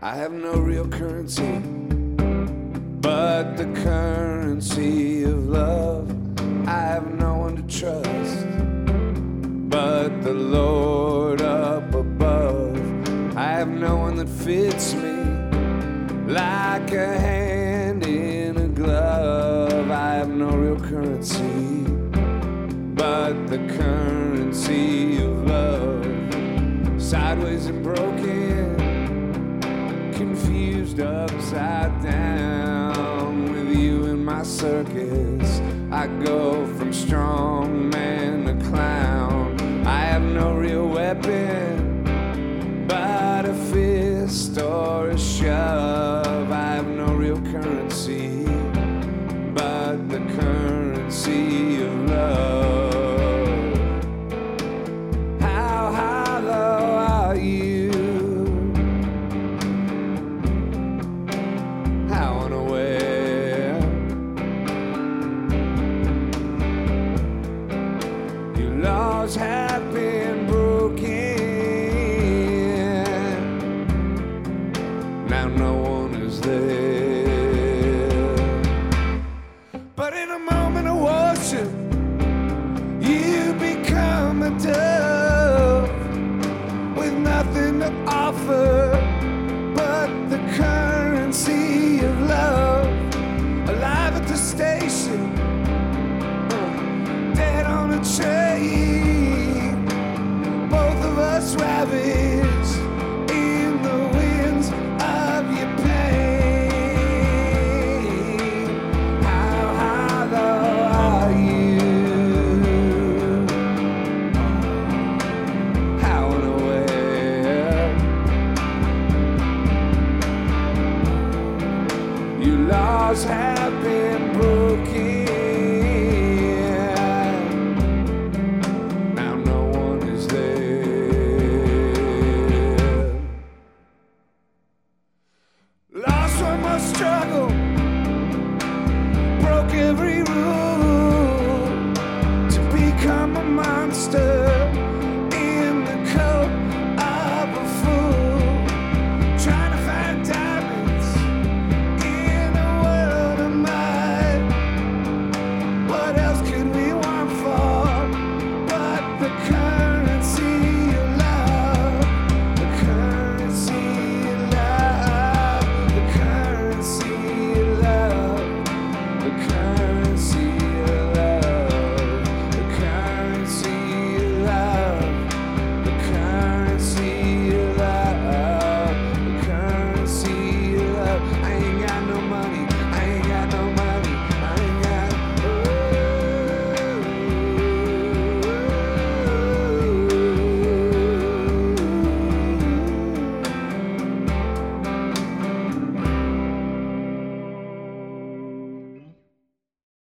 I have no real currency but the currency of love. I have no one to trust but the Lord up above. I have no one that fits me like a hand in a glove. I have no real currency but the currency of love. Sideways and broken, confused upside down. With you in my circus, I go from strong man to clown. I have no real weapon but a fist or a shove. I have no real currency but the currency of love. How hollow are you? How unaware? Your laws have been broken. Now no one is there. But in a moment of worship, you become a dove with nothing to offer